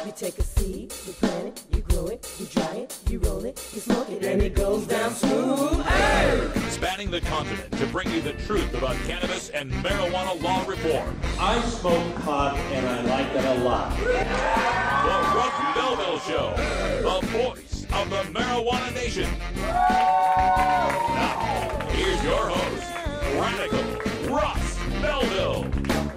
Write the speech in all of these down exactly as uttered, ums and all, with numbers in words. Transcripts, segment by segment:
You take a seed, you plant it, you grow it, you dry it, you roll it, you smoke it, and it goes down smooth. Hey! Spanning the continent to bring you the truth about cannabis and marijuana law reform. I smoke pot and I like it a lot. The Russ Belville Show, the voice of the marijuana nation. Now, here's your host, Radical Russ Belville.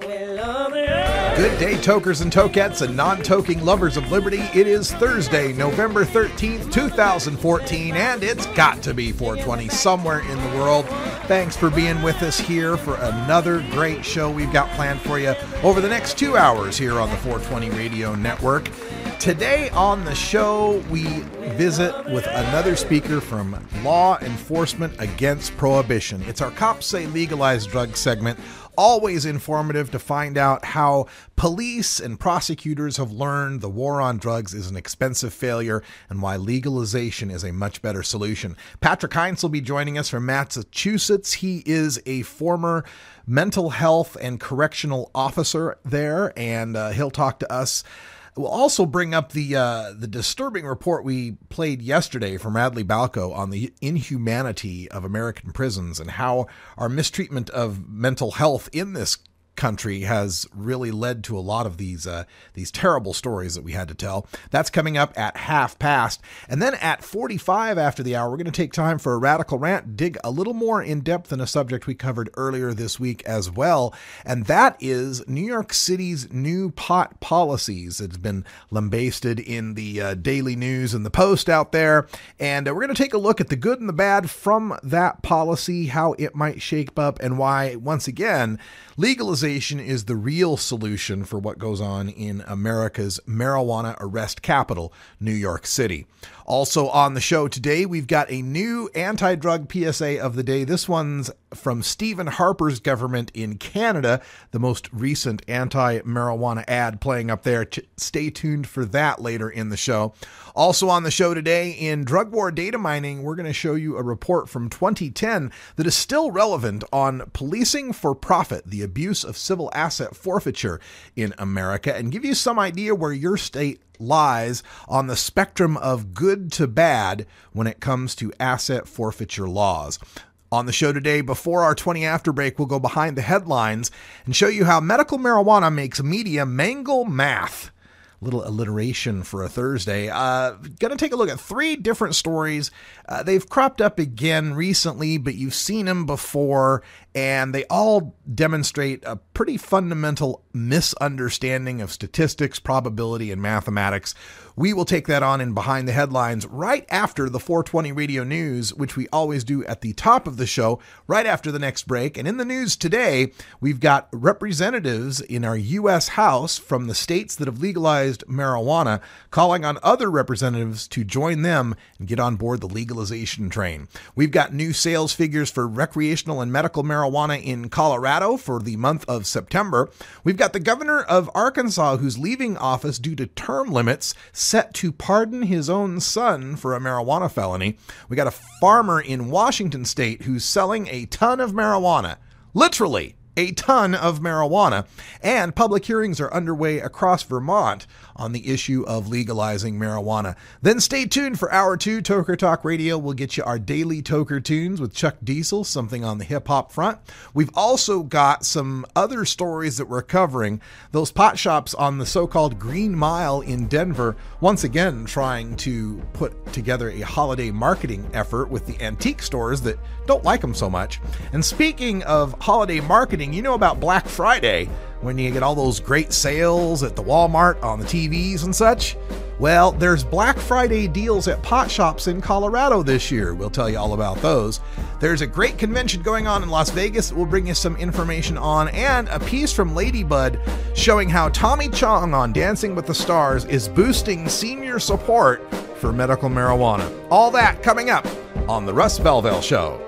Good day, tokers and tokettes and non-toking lovers of liberty. It is Thursday, November thirteenth, twenty fourteen, and it's got to be four twenty somewhere in the world. Thanks for being with us here for another great show we've got planned for you over the next two hours here on the four twenty Radio Network. Today on the show, we visit with another speaker from Law Enforcement Against Prohibition. It's our Cops Say Legalized Drugs segment. Always informative to find out how police and prosecutors have learned the war on drugs is an expensive failure and why legalization is a much better solution. Patrick Heinz will be joining us from Massachusetts. He is a former mental health and correctional officer there, and uh, he'll talk to us. We'll also bring up the uh, the disturbing report we played yesterday from Radley Balco on the inhumanity of American prisons and how our mistreatment of mental health in this country has really led to a lot of these uh, these terrible stories that we had to tell. That's coming up at half past. And then at forty-five after the hour, we're going to take time for a radical rant, dig a little more in depth in a subject we covered earlier this week as well. And that is New York City's new pot policies. It's been lambasted in the uh, Daily News and the Post out there. And uh, we're going to take a look at the good and the bad from that policy, how it might shape up, and why, once again, legalization is the real solution for what goes on in America's marijuana arrest capital, New York City. Also on the show today, we've got a new anti-drug P S A of the day. This one's from Stephen Harper's government in Canada, the most recent anti-marijuana ad playing up there. Stay tuned for that later in the show. Also on the show today, in Drug War Data Mining, we're going to show you a report from twenty ten that is still relevant on policing for profit, the abuse of civil asset forfeiture in America, and give you some idea where your state lies on the spectrum of good to bad when it comes to asset forfeiture laws. On the show today, before our twenty after break, we'll go behind the headlines and show you how medical marijuana makes media mangle math. Little alliteration for a Thursday. Uh, going to take a look at three different stories. Uh, they've cropped up again recently, but you've seen them before, and they all demonstrate a pretty fundamental misunderstanding of statistics, probability, and mathematics. We will take that on in Behind the Headlines right after the four twenty Radio News, which we always do at the top of the show, right after the next break. And in the news today, we've got representatives in our U S House from the states that have legalized marijuana calling on other representatives to join them and get on board the legalization train. We've got new sales figures for recreational and medical marijuana in Colorado for the month of September. We've got the governor of Arkansas who's leaving office due to term limits, set to pardon his own son for a marijuana felony. We got a farmer in Washington state who's selling a ton of marijuana, literally a ton of marijuana, and public hearings are underway across Vermont on the issue of legalizing marijuana. Then stay tuned for Hour two, Toker Talk Radio. We'll get you our daily Toker tunes with Chuck Diesel, something on the hip-hop front. We've also got some other stories that we're covering. Those pot shops on the so-called Green Mile in Denver, once again trying to put together a holiday marketing effort with the antique stores that don't like them so much. And speaking of holiday marketing, you know about Black Friday, when you get all those great sales at the Walmart on the T Vs and such. Well, there's Black Friday deals at pot shops in Colorado this year. We'll tell you all about those. There's a great convention going on in Las Vegas that we'll bring you some information on, and a piece from Ladybud showing how Tommy Chong on Dancing with the Stars is boosting senior support for medical marijuana. All that coming up on The Russ Belville Show.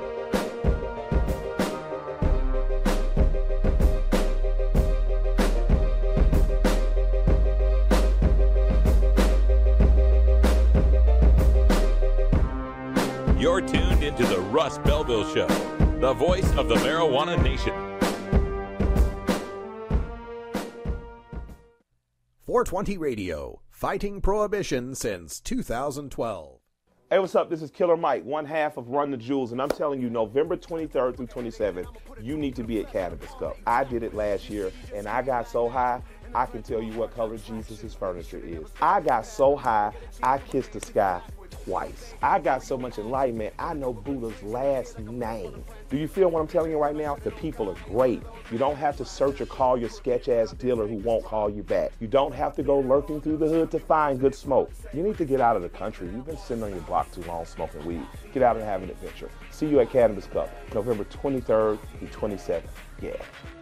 You're tuned into the Russ Belville Show, the voice of the marijuana nation. four twenty Radio, fighting prohibition since two thousand twelve. Hey, what's up? This is Killer Mike, one half of Run the Jewels, and I'm telling you, November twenty-third through twenty-seventh, you need to be at Cannabis Cup. I did it last year, and I got so high, I can tell you what color Jesus' furniture is. I got so high, I kissed the sky twice. I got so much enlightenment, I know Buddha's last name. Do you feel what I'm telling you right now? The people are great. You don't have to search or call your sketch-ass dealer who won't call you back. You don't have to go lurking through the hood to find good smoke. You need to get out of the country. You've been sitting on your block too long smoking weed. Get out and have an adventure. See you at Cannabis Cup, November twenty-third through twenty-seventh. Yeah.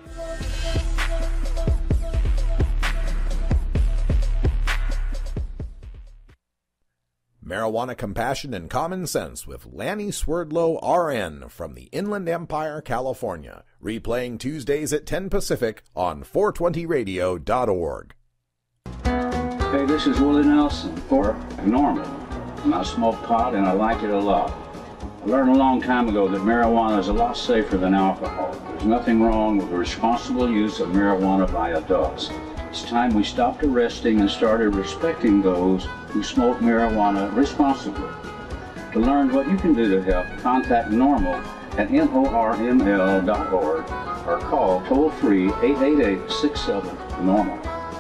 Marijuana Compassion and Common Sense with Lanny Swerdlow, R N, from the Inland Empire, California. Replaying Tuesdays at ten Pacific on four twenty radio dot org. Hey, this is Willie Nelson, or Norman. And I smoke pot and I like it a lot. I learned a long time ago that marijuana is a lot safer than alcohol. There's nothing wrong with the responsible use of marijuana by adults. It's time we stopped arresting and started respecting those who smoke marijuana responsibly. To learn what you can do to help, contact NORML at N O R M L dot org or call toll-free eight eight eight, six seven, NORML.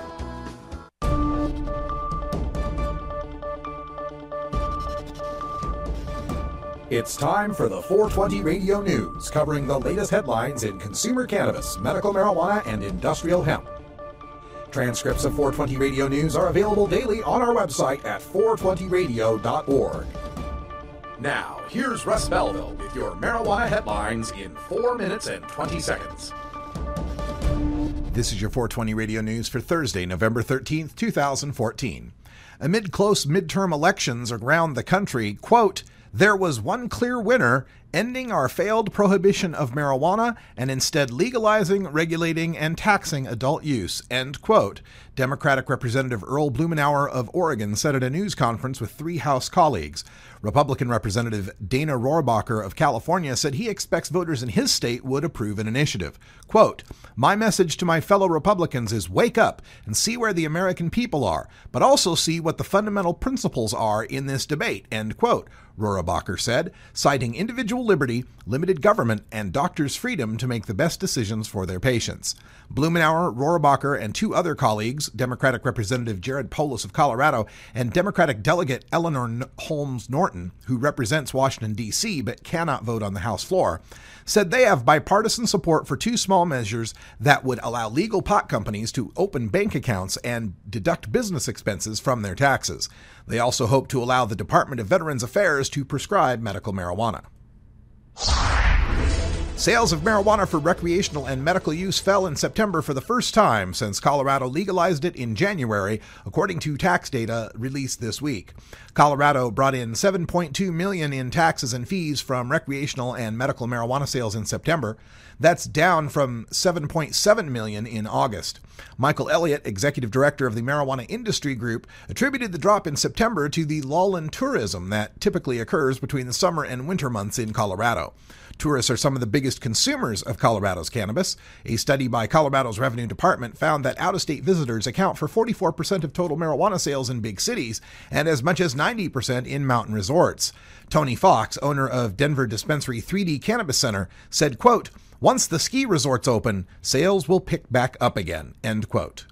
It's time for the four twenty Radio News, covering the latest headlines in consumer cannabis, medical marijuana, and industrial hemp. Transcripts of four twenty Radio News are available daily on our website at four twenty radio dot org. Now, here's Russ Belville with your marijuana headlines in four minutes and twenty seconds. This is your four twenty Radio News for Thursday, November thirteenth, two thousand fourteen. Amid close midterm elections around the country, quote, there was one clear winner, ending our failed prohibition of marijuana and instead legalizing, regulating, and taxing adult use, end quote. Democratic Representative Earl Blumenauer of Oregon said at a news conference with three House colleagues. Republican Representative Dana Rohrabacher of California said he expects voters in his state would approve an initiative. Quote, my message to my fellow Republicans is wake up and see where the American people are, but also see what the fundamental principles are in this debate, end quote. Rohrabacher said, citing individual liberty, limited government, and doctors' freedom to make the best decisions for their patients. Blumenauer, Rohrabacher, and two other colleagues, Democratic Representative Jared Polis of Colorado and Democratic Delegate Eleanor Holmes Norton, who represents Washington, D C but cannot vote on the House floor, said they have bipartisan support for two small measures that would allow legal pot companies to open bank accounts and deduct business expenses from their taxes. They also hope to allow the Department of Veterans Affairs to prescribe medical marijuana. Sales of marijuana for recreational and medical use fell in September for the first time since Colorado legalized it in January, according to tax data released this week. Colorado brought in seven point two million dollars in taxes and fees from recreational and medical marijuana sales in September. That's down from seven point seven million dollars in August. Michael Elliott, executive director of the Marijuana Industry Group, attributed the drop in September to the lull in tourism that typically occurs between the summer and winter months in Colorado. Tourists are some of the biggest consumers of Colorado's cannabis. A study by Colorado's Revenue Department found that out-of-state visitors account for forty-four percent of total marijuana sales in big cities and as much as ninety percent in mountain resorts. Tony Fox, owner of Denver dispensary three D Cannabis Center, said, quote, once the ski resorts open, sales will pick back up again, end quote.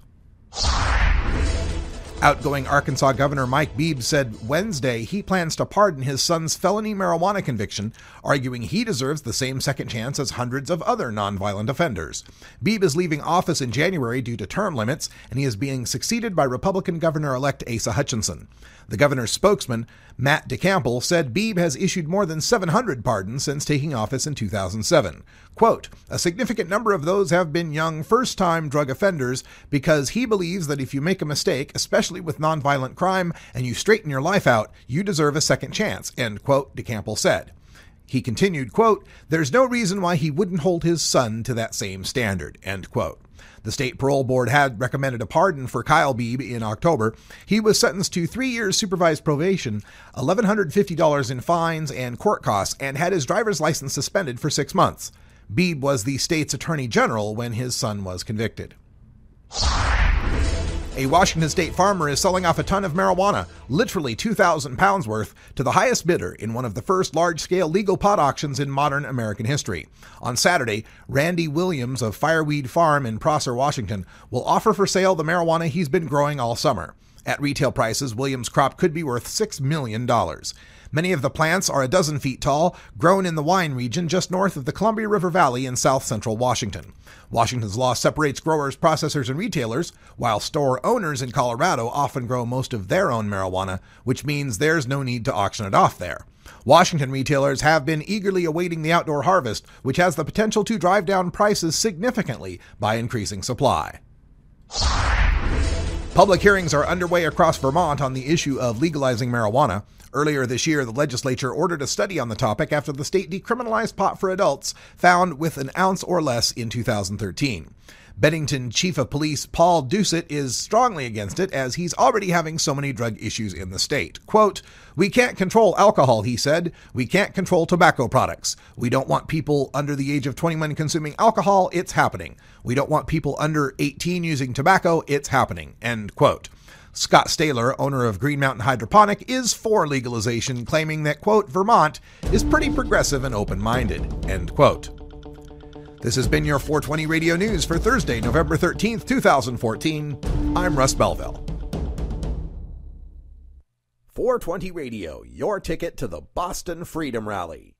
Outgoing Arkansas Governor Mike Beebe said Wednesday he plans to pardon his son's felony marijuana conviction, arguing he deserves the same second chance as hundreds of other nonviolent offenders. Beebe is leaving office in January due to term limits, and he is being succeeded by Republican Governor-elect Asa Hutchinson. The governor's spokesman, Matt DeCample, said Beebe has issued more than seven hundred pardons since taking office in two thousand seven. Quote, a significant number of those have been young first-time drug offenders because he believes that if you make a mistake, especially with nonviolent crime, and you straighten your life out, you deserve a second chance, end quote, DeCample said. He continued, quote, there's no reason why he wouldn't hold his son to that same standard, end quote. The state parole board had recommended a pardon for Kyle Beebe in October. He was sentenced to three years supervised probation, one thousand one hundred fifty dollars in fines and court costs, and had his driver's license suspended for six months. Beebe was the state's attorney general when his son was convicted. A Washington state farmer is selling off a ton of marijuana, literally two thousand pounds worth, to the highest bidder in one of the first large-scale legal pot auctions in modern American history. On Saturday, Randy Williams of Fireweed Farm in Prosser, Washington, will offer for sale the marijuana he's been growing all summer. At retail prices, Williams' crop could be worth six million dollars. Many of the plants are a dozen feet tall, grown in the wine region just north of the Columbia River Valley in south-central Washington. Washington's law separates growers, processors, and retailers, while store owners in Colorado often grow most of their own marijuana, which means there's no need to auction it off there. Washington retailers have been eagerly awaiting the outdoor harvest, which has the potential to drive down prices significantly by increasing supply. Public hearings are underway across Vermont on the issue of legalizing marijuana. Earlier this year, the legislature ordered a study on the topic after the state decriminalized pot for adults found with an ounce or less in two thousand thirteen. Bennington Chief of Police Paul Doucette is strongly against it, as he's already having so many drug issues in the state. Quote, "We can't control alcohol," he said. "We can't control tobacco products. We don't want people under the age of twenty-one consuming alcohol. It's happening. We don't want people under eighteen using tobacco. It's happening." End quote. Scott Staler, owner of Green Mountain Hydroponic, is for legalization, claiming that, quote, "Vermont is pretty progressive and open-minded," end quote. This has been your four twenty Radio News for Thursday, November thirteenth, twenty fourteen. I'm Russ Belville. four twenty Radio, your ticket to the Boston Freedom Rally.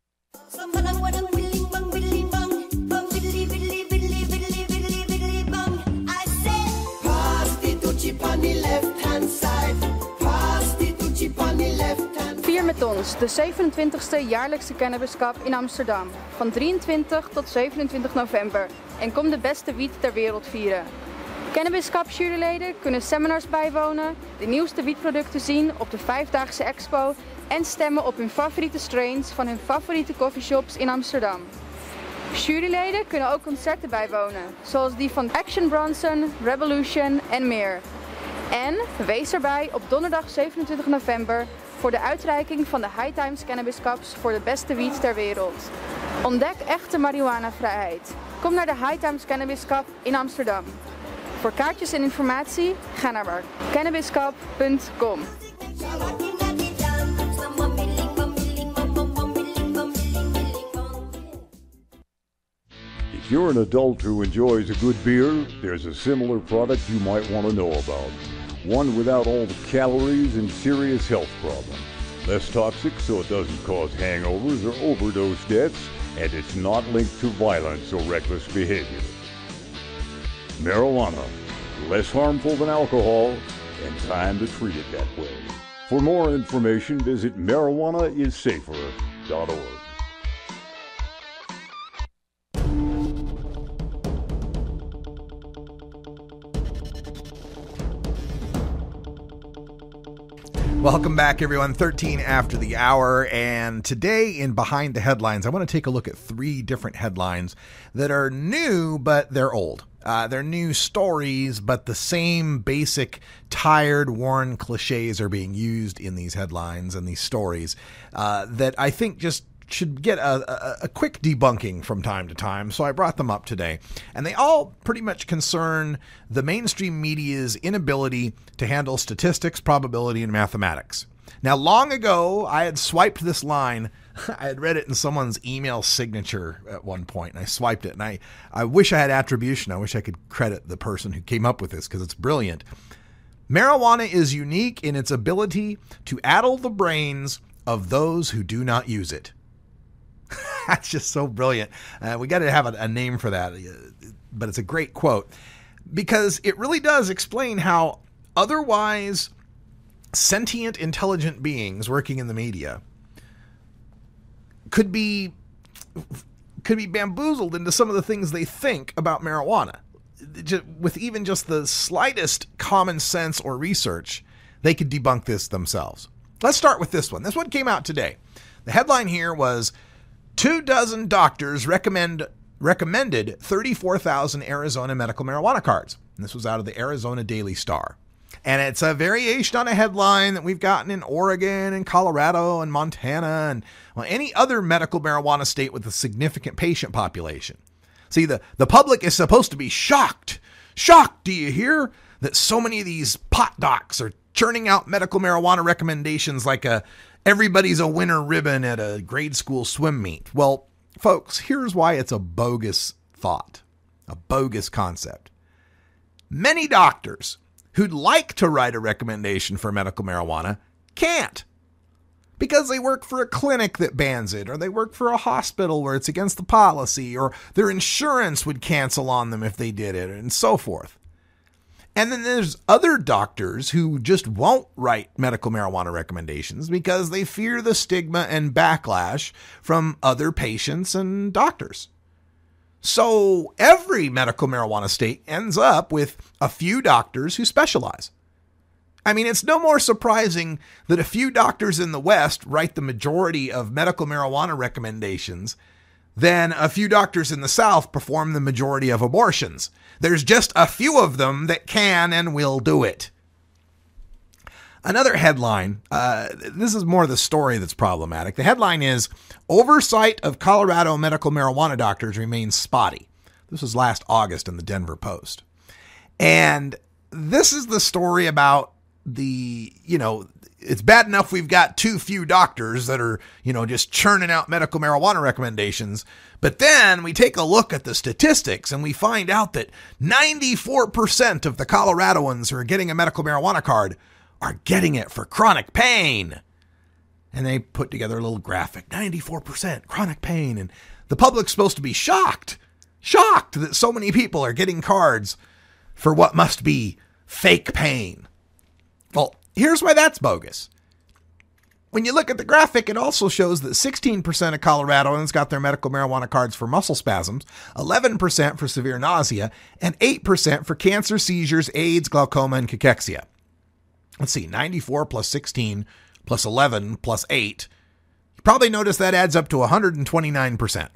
Vier met ons de zevenentwintigste jaarlijkse Cannabis Cup in Amsterdam. Van drieëntwintig tot zevenentwintig november. En kom de beste wiet ter wereld vieren. Cannabis Cup juryleden kunnen seminars bijwonen, de nieuwste wietproducten zien op de vijfdaagse expo en stemmen op hun favoriete strains van hun favoriete coffeeshops in Amsterdam. Juryleden kunnen ook concerten bijwonen, zoals die van Action Bronson, Revolution en meer. En wees erbij op donderdag zevenentwintig november voor de uitreiking van de High Times Cannabis Cups voor de beste wiet ter wereld. Ontdek echte marihuana-vrijheid. Kom naar de High Times Cannabis Cup in Amsterdam. Voor kaartjes en informatie ga naar cannabis cup punt com. If you're an adult who enjoys a good beer, there's a similar product you might want to know about. One without all the calories and serious health problems. Less toxic so it doesn't cause hangovers or overdose deaths, and it's not linked to violence or reckless behavior. Marijuana, less harmful than alcohol, and time to treat it that way. For more information, visit marijuana is safer dot org. Welcome back, everyone. thirteen after the hour, and today in Behind the Headlines, I want to take a look at three different headlines that are new, but they're old. Uh, they're new stories, but the same basic, tired, worn cliches are being used in these headlines and these stories uh, that I think just should get a, a, a quick debunking from time to time, so I brought them up today. And they all pretty much concern the mainstream media's inability to handle statistics, probability, and mathematics. Now, long ago, I had swiped this line. I had read it in someone's email signature at one point, and I swiped it. And I, I wish I had attribution. I wish I could credit the person who came up with this, because it's brilliant. Marijuana is unique in its ability to addle the brains of those who do not use it. That's just so brilliant. Uh, we got to have a, a name for that, but it's a great quote because it really does explain how otherwise sentient, intelligent beings working in the media could be could be bamboozled into some of the things they think about marijuana. With even just the slightest common sense or research, they could debunk this themselves. Let's start with this one. This one came out today. The headline here was, Two dozen doctors recommend recommended thirty-four thousand Arizona medical marijuana cards. And this was out of the Arizona Daily Star. And it's a variation on a headline that we've gotten in Oregon and Colorado and Montana and well, any other medical marijuana state with a significant patient population. See, the, the public is supposed to be shocked. Shocked, do you hear? that so many of these pot docs are churning out medical marijuana recommendations like a everybody's a winner ribbon at a grade school swim meet. Well, folks, here's why it's a bogus thought, a bogus concept. Many doctors who'd like to write a recommendation for medical marijuana can't, because they work for a clinic that bans it, or they work for a hospital where it's against the policy, or their insurance would cancel on them if they did it, and so forth. And then there's other doctors who just won't write medical marijuana recommendations because they fear the stigma and backlash from other patients and doctors. So every medical marijuana state ends up with a few doctors who specialize. I mean, it's no more surprising that a few doctors in the West write the majority of medical marijuana recommendations than a few doctors in the South perform the majority of abortions. There's just a few of them that can and will do it. Another headline, uh, this is more the story that's problematic. The headline is, Oversight of Colorado Medical Marijuana Doctors Remains Spotty. This was last August in the Denver Post. And this is the story about the, you know, it's bad enough we've got too few doctors that are, you know, just churning out medical marijuana recommendations. But then we take a look at the statistics and we find out that ninety-four percent of the Coloradoans who are getting a medical marijuana card are getting it for chronic pain. And they put together a little graphic, ninety-four percent chronic pain. And the public's supposed to be shocked, shocked that so many people are getting cards for what must be fake pain. Well, here's why that's bogus. When you look at the graphic, it also shows that sixteen percent of Coloradoans got their medical marijuana cards for muscle spasms, eleven percent for severe nausea, and eight percent for cancer, seizures, AIDS, glaucoma, and cachexia. Let's see, ninety-four plus sixteen plus eleven plus eight. You probably notice that adds up to one hundred twenty-nine percent.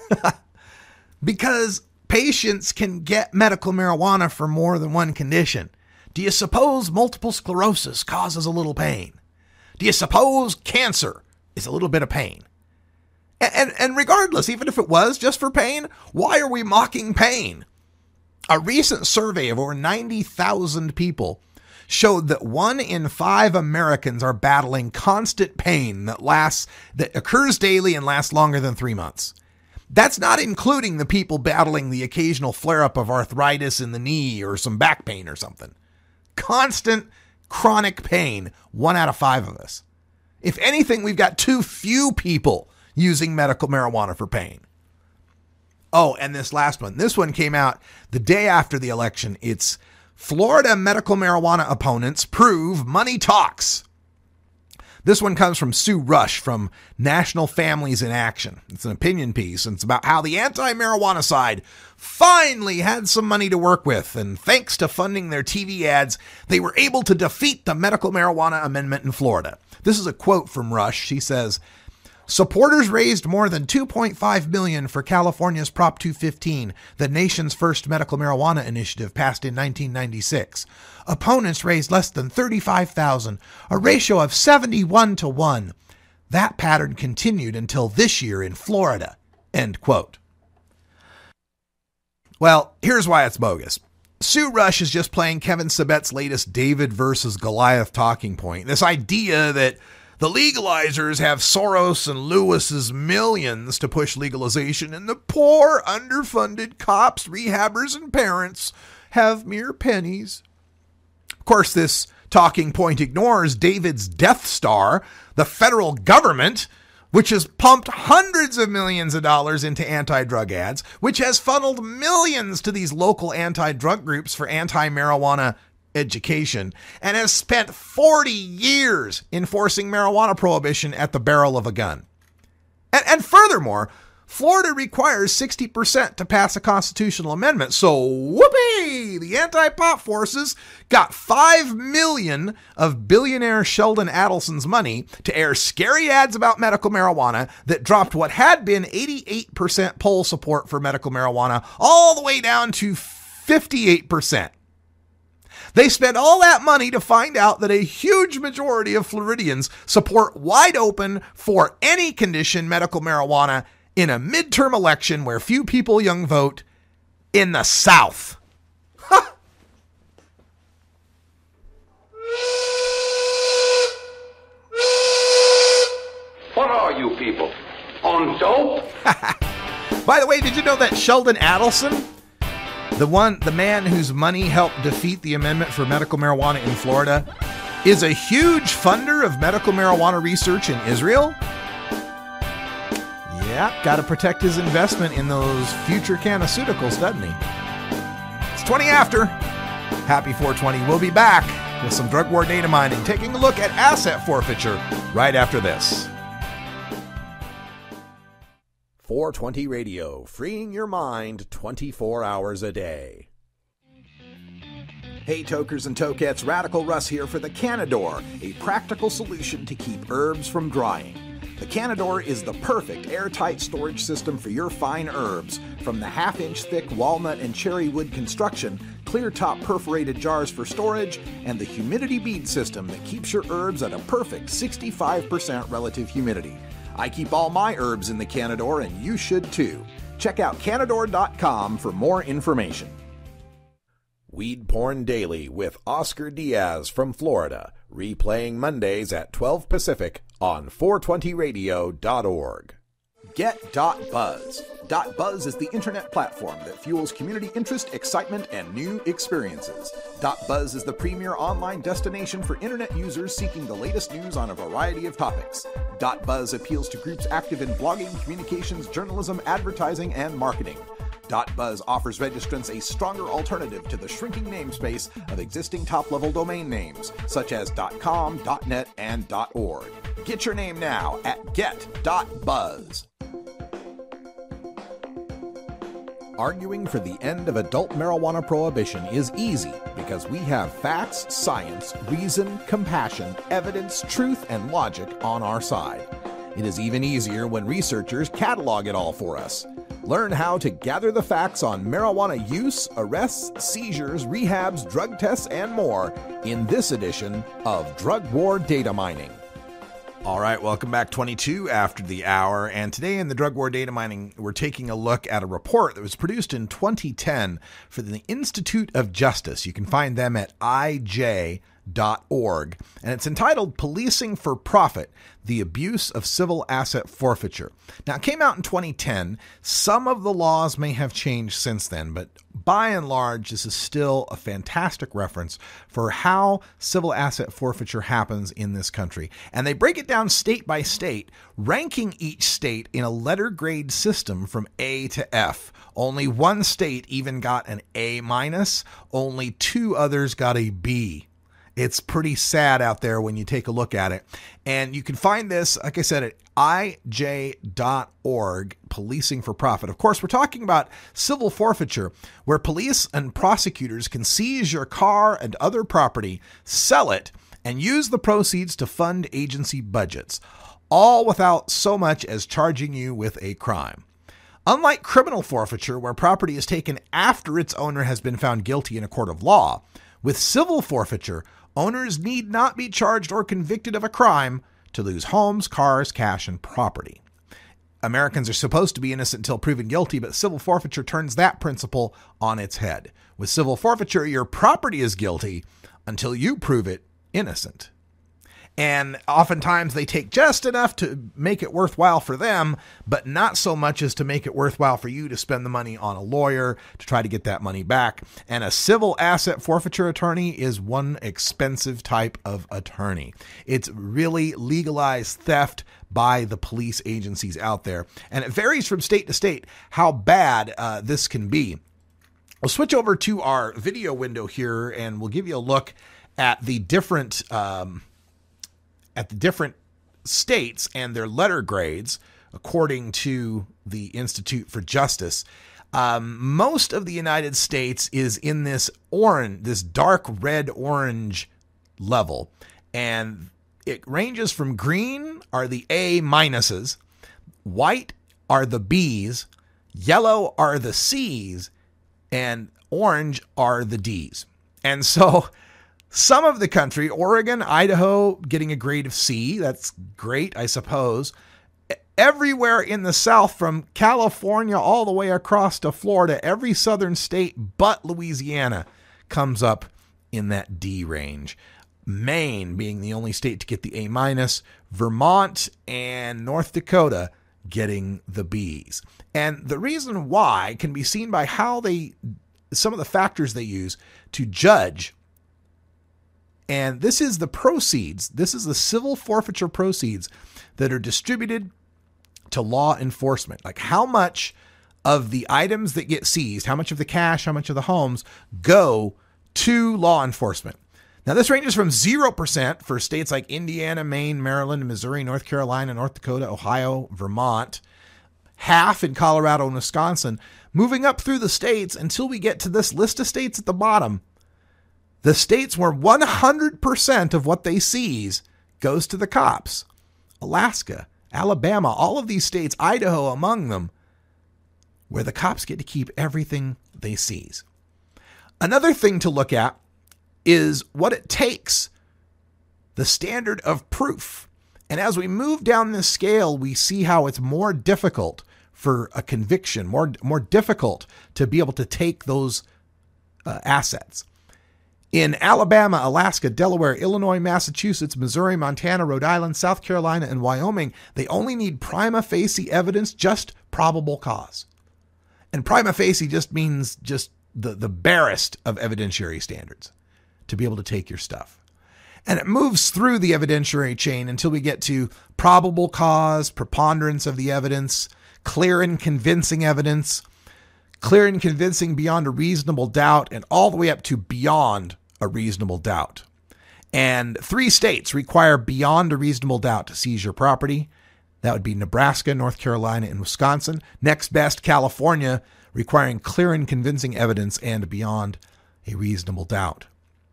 Because patients can get medical marijuana for more than one condition. Do you suppose multiple sclerosis causes a little pain? Do you suppose cancer is a little bit of pain? And, and, and regardless, even if it was just for pain, why are we mocking pain? A recent survey of over ninety thousand people showed that one in five Americans are battling constant pain that lasts, that occurs daily and lasts longer than three months. That's not including the people battling the occasional flare-up of arthritis in the knee or some back pain or something. Constant chronic pain, one out of five of us. If anything, we've got too few people using medical marijuana for pain. Oh, and this last one. This one came out the day after the election. It's Florida medical marijuana opponents prove money talks. This one comes from Sue Rush from National Families in Action. It's an opinion piece, and it's about how the anti-marijuana side finally had some money to work with, and thanks to funding their T V ads, they were able to defeat the medical marijuana amendment in Florida. This is a quote from Rush. She says, supporters raised more than two point five million dollars for California's Prop two fifteen, the nation's first medical marijuana initiative passed in nineteen ninety-six. Opponents raised less than thirty-five thousand dollars, a ratio of seventy-one to one. That pattern continued until this year in Florida. End quote. Well, here's why it's bogus. Sue Rush is just playing Kevin Sabet's latest David versus Goliath talking point. This idea that the legalizers have Soros and Lewis's millions to push legalization, and the poor, underfunded cops, rehabbers, and parents have mere pennies. Of course, this talking point ignores David's Death Star, the federal government, which has pumped hundreds of millions of dollars into anti-drug ads, which has funneled millions to these local anti-drug groups for anti-marijuana education, and has spent forty years enforcing marijuana prohibition at the barrel of a gun. And, and furthermore, Florida requires sixty percent to pass a constitutional amendment. So whoopee! The anti-pop forces got five million dollars of billionaire Sheldon Adelson's money to air scary ads about medical marijuana that dropped what had been eighty-eight percent poll support for medical marijuana all the way down to fifty-eight percent. They spent all that money to find out that a huge majority of Floridians support wide open for any condition medical marijuana in a midterm election where few people young vote in the South. dope? By the way, did you know that Sheldon Adelson, the one, the man whose money helped defeat the amendment for medical marijuana in Florida, is a huge funder of medical marijuana research in Israel? Yeah, got to protect his investment in those future cannaceuticals, doesn't he? It's twenty after. Happy four twenty. We'll be back with some drug war data mining, taking a look at asset forfeiture right after this. four twenty Radio, freeing your mind twenty-four hours a day. Hey tokers and tokettes, Radical Russ here for the Canador, a practical solution to keep herbs from drying. The Canador is the perfect airtight storage system for your fine herbs, from the half-inch thick walnut and cherry wood construction, clear-top perforated jars for storage, and the humidity bead system that keeps your herbs at a perfect sixty-five percent relative humidity. I keep all my herbs in the Canador, and you should too. Check out Canador dot com for more information. Weed Porn Daily with Oscar Diaz from Florida, replaying Mondays at twelve Pacific on four twenty radio dot org. Get .buzz. .buzz is the internet platform that fuels community interest, excitement, and new experiences. .buzz is the premier online destination for internet users seeking the latest news on a variety of topics. .buzz appeals to groups active in blogging, communications, journalism, advertising, and marketing. .buzz offers registrants a stronger alternative to the shrinking namespace of existing top-level domain names, such as .com, .net, and .org. Get your name now at get dot buzz. Arguing for the end of adult marijuana prohibition is easy because we have facts, science, reason, compassion, evidence, truth, and logic on our side. It is even easier when researchers catalog it all for us. Learn how to gather the facts on marijuana use, arrests, seizures, rehabs, drug tests, and more in this edition of Drug War Data Mining. All right, welcome back. twenty-two after the hour, and today in the Drug War Data Mining, we're taking a look at a report that was produced in twenty ten for the Institute of Justice. You can find them at I J dot org, and it's entitled Policing for Profit, the Abuse of Civil Asset Forfeiture. Now, it came out in twenty ten. Some of the laws may have changed since then, but by and large, this is still a fantastic reference for how civil asset forfeiture happens in this country. And they break it down state by state, ranking each state in a letter grade system from A to F. Only one state even got an A minus, only two others got a B. It's pretty sad out there when you take a look at it. And you can find this, like I said, at I J dot org, Policing for Profit. Of course, we're talking about civil forfeiture, where police and prosecutors can seize your car and other property, sell it, and use the proceeds to fund agency budgets, all without so much as charging you with a crime. Unlike criminal forfeiture, where property is taken after its owner has been found guilty in a court of law, with civil forfeiture, owners need not be charged or convicted of a crime to lose homes, cars, cash, and property. Americans are supposed to be innocent until proven guilty, but civil forfeiture turns that principle on its head. With civil forfeiture, your property is guilty until you prove it innocent. And oftentimes they take just enough to make it worthwhile for them, but not so much as to make it worthwhile for you to spend the money on a lawyer to try to get that money back. And a civil asset forfeiture attorney is one expensive type of attorney. It's really legalized theft by the police agencies out there. And it varies from state to state how bad uh, this can be. We'll switch over to our video window here, and we'll give you a look at the different... Um, at the different states and their letter grades, according to the Institute for Justice. Um, most of the United States is in this orange, this dark red orange level. And it ranges from green are the A minuses, white are the B's, yellow are the C's, and orange are the D's. And so some of the country, Oregon, Idaho, getting a grade of C. That's great, I suppose. Everywhere in the South, from California all the way across to Florida, every southern state but Louisiana comes up in that D range. Maine being the only state to get the A minus, Vermont and North Dakota getting the bees. And the reason why can be seen by how they, some of the factors they use to judge. And this is the proceeds. This is the civil forfeiture proceeds that are distributed to law enforcement. Like how much of the items that get seized, how much of the cash, how much of the homes go to law enforcement. Now, this ranges from zero percent for states like Indiana, Maine, Maryland, Missouri, North Carolina, North Dakota, Ohio, Vermont, half in Colorado and Wisconsin, moving up through the states until we get to this list of states at the bottom. The states where one hundred percent of what they seize goes to the cops. Alaska, Alabama, all of these states, Idaho among them, where the cops get to keep everything they seize. Another thing to look at is what it takes, the standard of proof. And as we move down this scale, we see how it's more difficult for a conviction, more, more difficult to be able to take those uh, assets. In Alabama, Alaska, Delaware, Illinois, Massachusetts, Missouri, Montana, Rhode Island, South Carolina, and Wyoming, they only need prima facie evidence, just probable cause. And prima facie just means just the, the barest of evidentiary standards to be able to take your stuff. And it moves through the evidentiary chain until we get to probable cause, preponderance of the evidence, clear and convincing evidence, clear and convincing beyond a reasonable doubt, and all the way up to beyond a reasonable doubt. And three states require beyond a reasonable doubt to seize your property. That would be Nebraska, North Carolina, and Wisconsin. Next best, California, requiring clear and convincing evidence and beyond a reasonable doubt.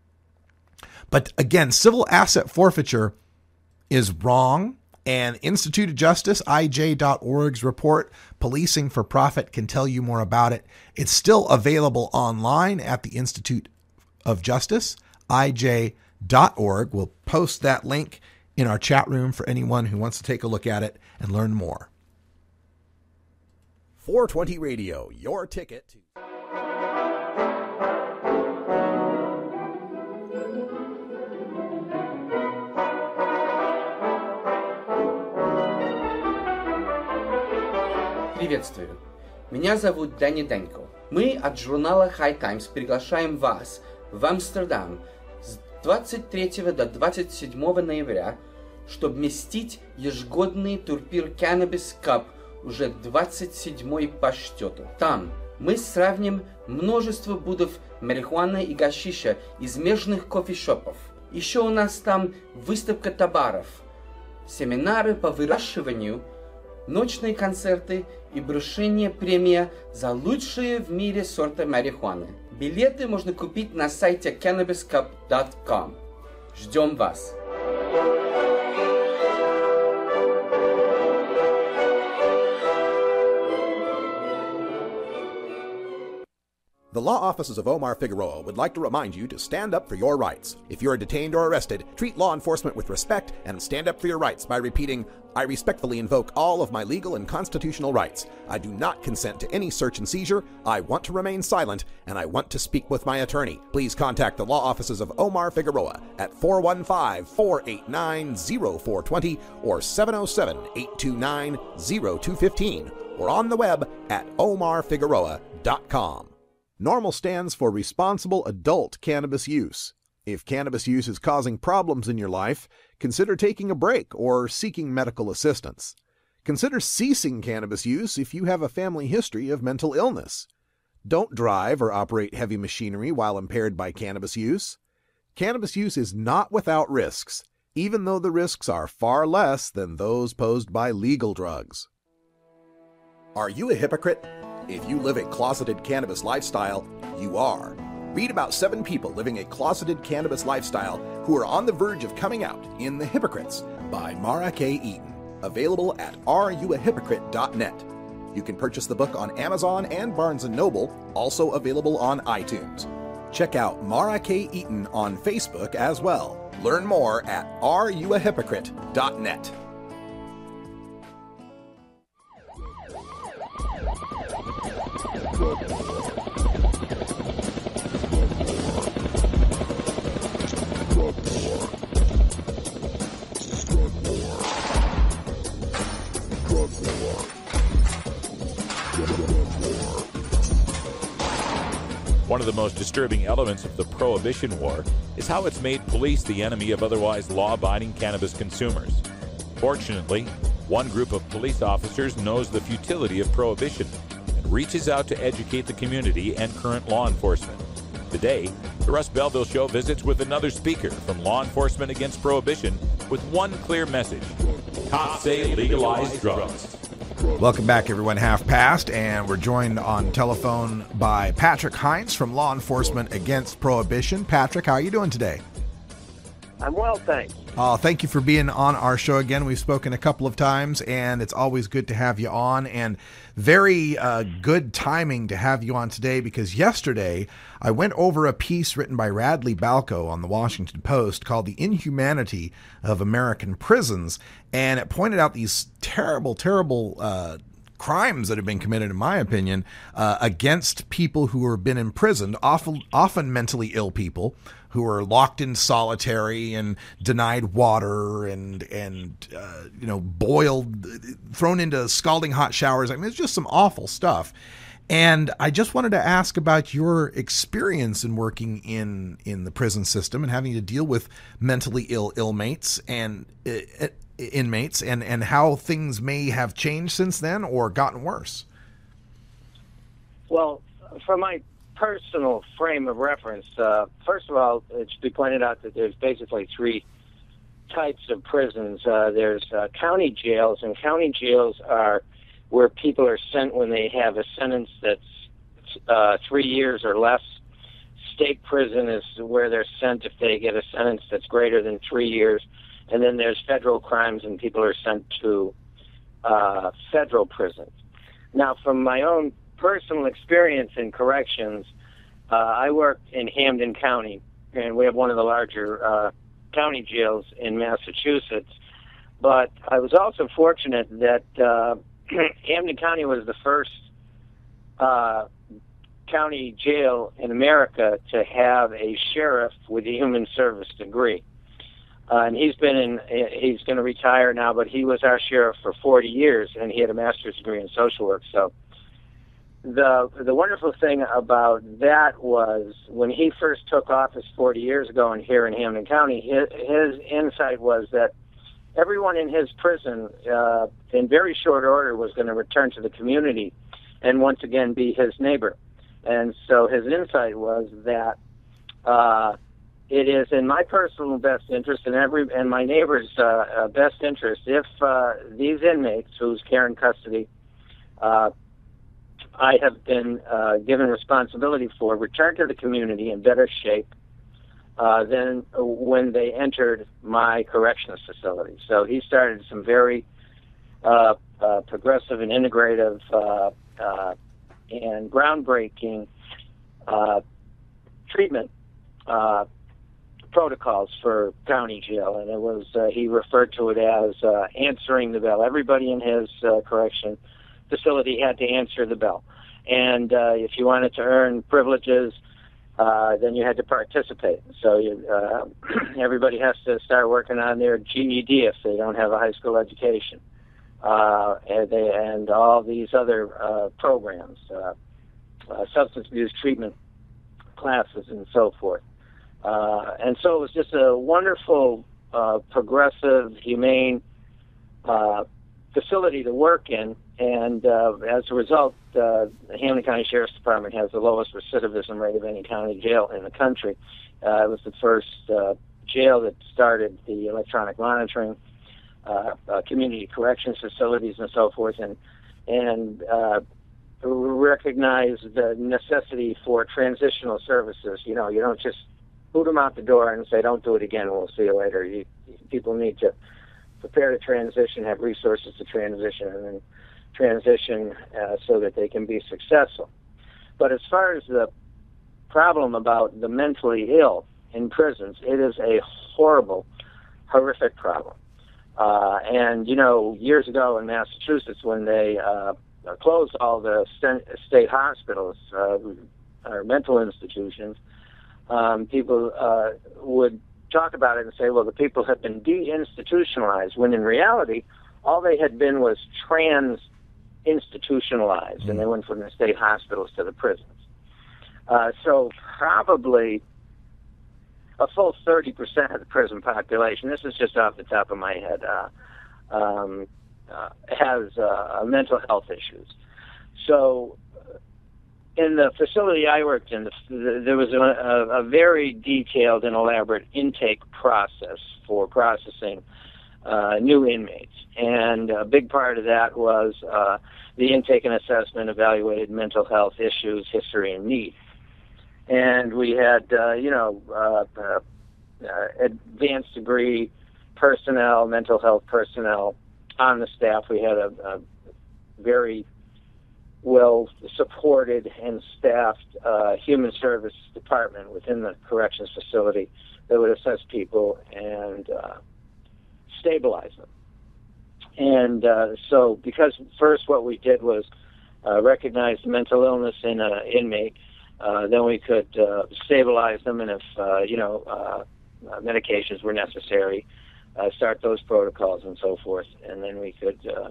But again, civil asset forfeiture is wrong. And Institute of Justice, I J dot org's report, Policing for Profit, can tell you more about it. It's still available online at the Institute of Justice, I J dot org. We'll post that link in our chat room for anyone who wants to take a look at it and learn more. four twenty Radio, your ticket to... Приветствую. Меня зовут Дэнни Денко. Мы от журнала High Times приглашаем вас в Амстердам с двадцать третьего до двадцать седьмого ноября, чтобы вместить ежегодный турнир Cannabis Cup, уже двадцать седьмой по счету. Там мы сравним множество будов марихуаны и гашиша из местных кофешопов. Еще у нас там выставка товаров, семинары по выращиванию, ночные концерты и вручение премии за лучшие в мире сорта марихуаны. Билеты можно купить на сайте cannabis cup dot com. Ждем вас! The law offices of Omar Figueroa would like to remind you to stand up for your rights. If you are detained or arrested, treat law enforcement with respect and stand up for your rights by repeating, "I respectfully invoke all of my legal and constitutional rights. I do not consent to any search and seizure. I want to remain silent, and I want to speak with my attorney." Please contact the law offices of Omar Figueroa at four one five, four eight nine, zero four two zero or seven oh seven, eight two nine, zero two one five or on the web at omar figueroa dot com. NORMAL stands for Responsible Adult Cannabis Use. If cannabis use is causing problems in your life, consider taking a break or seeking medical assistance. Consider ceasing cannabis use if you have a family history of mental illness. Don't drive or operate heavy machinery while impaired by cannabis use. Cannabis use is not without risks, even though the risks are far less than those posed by legal drugs. Are you a hypocrite? If you live a closeted cannabis lifestyle, you are. Read about seven people living a closeted cannabis lifestyle who are on the verge of coming out in The Hypocrites by Mara K. Eaton. Available at are you a hypocrite dot net. You can purchase the book on Amazon and Barnes and Noble, also available on iTunes. Check out Mara K. Eaton on Facebook as well. Learn more at are you a hypocrite dot net. Drug war. Drug war. Drug war. Drug war. One of the most disturbing elements of the Prohibition War is how it's made police the enemy of otherwise law-abiding cannabis consumers. Fortunately, one group of police officers knows the futility of prohibition and reaches out to educate the community and current law enforcement. Today, the Russ Belville Show visits with another speaker from Law Enforcement Against Prohibition with one clear message: cops say legalize drugs. Welcome back, everyone. Half past, and we're joined on telephone by Patrick Hines from Law Enforcement Against Prohibition. Patrick, how are you doing today? I'm well, thanks. Uh, thank you for being on our show again. We've spoken a couple of times, and it's always good to have you on. And very uh, good timing to have you on today, because yesterday I went over a piece written by Radley Balko on the Washington Post called The Inhumanity of American Prisons, and it pointed out these terrible, terrible uh, crimes that have been committed, in my opinion, uh, against people who have been imprisoned, often, often mentally ill people, who are locked in solitary and denied water and, and uh, you know, boiled, thrown into scalding hot showers. I mean, it's just some awful stuff. And I just wanted to ask about your experience in working in, in the prison system and having to deal with mentally ill inmates and uh, inmates and, and how things may have changed since then or gotten worse. Well, from my personal frame of reference, uh, first of all, it should be pointed out that there's basically three types of prisons. Uh, there's uh, county jails, and county jails are where people are sent when they have a sentence that's uh, three years or less. State prison is where they're sent if they get a sentence that's greater than three years. And then there's federal crimes, and people are sent to uh, federal prisons. Now, from my own personal experience in corrections, uh, I worked in Hampden County, and we have one of the larger uh, county jails in Massachusetts. But I was also fortunate that uh, Hampden County was the first uh, county jail in America to have a sheriff with a human service degree. Uh, and he's been in, he's going to retire now, but he was our sheriff for forty years, and he had a master's degree in social work. So the the wonderful thing about that was when he first took office forty years ago and here in Hampden County, his, his insight was that everyone in his prison, uh, in very short order, was going to return to the community and once again be his neighbor. And so his insight was that uh, it is in my personal best interest and every and my neighbor's uh, uh, best interest if uh, these inmates whose care and custody uh, I have been uh, given responsibility for return to the community in better shape uh, than when they entered my corrections facility. So he started some very uh, uh, progressive and integrative uh, uh, and groundbreaking uh, treatment uh, protocols for county jail, and it was uh, he referred to it as uh, answering the bell. Everybody in his uh, correction facility had to answer the bell, and uh, if you wanted to earn privileges, uh, then you had to participate. So you, uh, everybody has to start working on their G E D if they don't have a high school education, uh, and, they, and all these other uh, programs, uh, uh, substance abuse treatment classes, and so forth. Uh, and so it was just a wonderful, uh, progressive, humane uh, facility to work in. And uh, as a result, uh, the Hampden County Sheriff's Department has the lowest recidivism rate of any county jail in the country. Uh, it was the first uh, jail that started the electronic monitoring, uh, uh, community corrections facilities, and so forth, and and uh, recognized the necessity for transitional services. You know, you don't just boot them out the door and say, don't do it again, we'll see you later. You, people need to prepare to transition, have resources to transition, and then transition uh, so that they can be successful. But as far as the problem about the mentally ill in prisons, it is a horrible, horrific problem. Uh, and, you know, years ago in Massachusetts, when they uh, closed all the st- state hospitals, uh, or mental institutions, Um, people uh, would talk about it and say, well, the people have been de-institutionalized, when in reality, all they had been was trans-institutionalized, mm-hmm. and they went from the state hospitals to the prisons. Uh, so probably a full thirty percent of the prison population, this is just off the top of my head, uh, um, uh, has uh, mental health issues. So in the facility I worked in, the, the, there was a, a, a very detailed and elaborate intake process for processing uh, new inmates. And a big part of that was uh, the intake and assessment evaluated mental health issues, history, and need. And we had, uh, you know, uh, uh, uh, advanced degree personnel, mental health personnel on the staff. We had a, a very well supported and staffed uh, human service department within the corrections facility that would assess people and uh, stabilize them. And uh, so because first what we did was uh, recognize mental illness in an inmate, uh, then we could uh, stabilize them, and if, uh, you know, uh, uh, medications were necessary, uh, start those protocols and so forth, and then we could uh,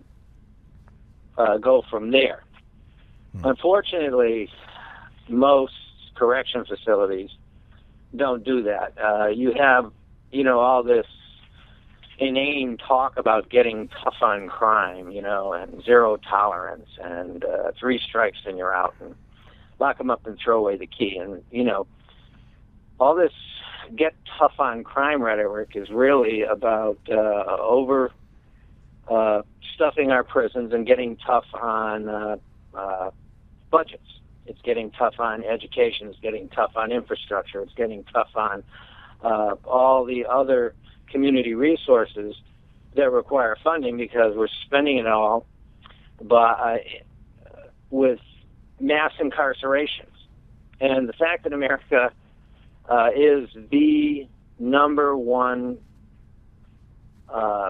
uh, go from there. Unfortunately, most correction facilities don't do that. Uh, you have, you know, all this inane talk about getting tough on crime, you know, and zero tolerance, and uh, three strikes and you're out, and lock them up and throw away the key. And, you know, all this get tough on crime rhetoric is really about uh, over uh, stuffing our prisons and getting tough on uh, uh, budgets. It's getting tough on education. It's getting tough on infrastructure. It's getting tough on uh, all the other community resources that require funding, because we're spending it all by, uh, with mass incarcerations. And the fact that America uh, is the number one uh,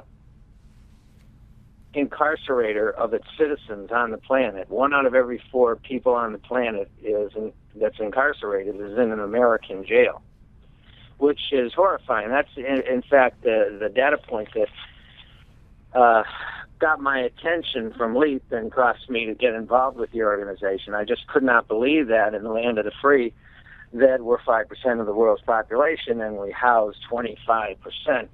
incarcerator of its citizens on the planet. One out of every four people on the planet is in, that's incarcerated is in an American jail, which is horrifying. That's, in, in fact, the, the data point that uh, got my attention from LEAP and caused me to get involved with the organization. I just could not believe that in the land of the free, that we're five percent of the world's population and we house twenty-five percent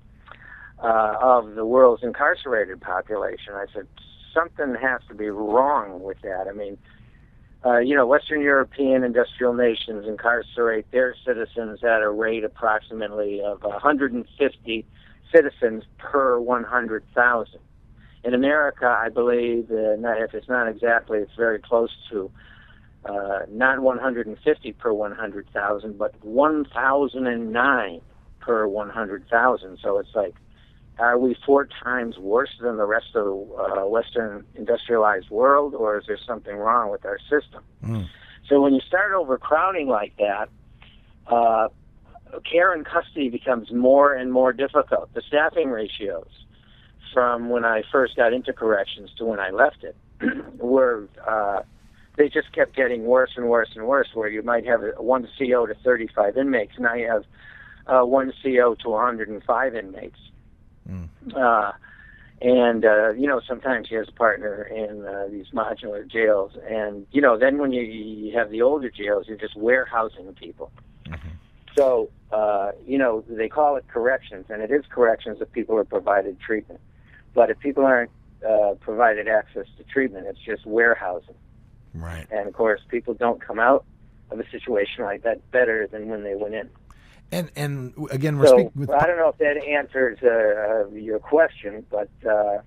Uh, of the world's incarcerated population. I said, something has to be wrong with that. I mean, uh, you know, Western European industrial nations incarcerate their citizens at a rate approximately of one hundred fifty citizens per one hundred thousand. In America, I believe, uh, not, if it's not exactly, it's very close to uh, not one hundred fifty per one hundred thousand, but one thousand nine per one hundred thousand. So it's like, are we four times worse than the rest of the uh, Western industrialized world, or is there something wrong with our system? Mm. So when you start overcrowding like that, uh, care and custody becomes more and more difficult. The staffing ratios from when I first got into corrections to when I left it were, uh, they just kept getting worse and worse and worse, where you might have a one C O to thirty-five inmates. Now you have uh, one C O to one hundred five inmates. Mm. Uh, and, uh, you know, sometimes he has a partner in uh, these modular jails. And, you know, then when you, you have the older jails, you're just warehousing people. Mm-hmm. So, uh, you know, they call it corrections, and it is corrections if people are provided treatment. But if people aren't uh, provided access to treatment, it's just warehousing. Right. And, of course, people don't come out of a situation like that better than when they went in. And and again, we're so, speaking with... I don't know if that answers uh, uh, your question, but... Uh,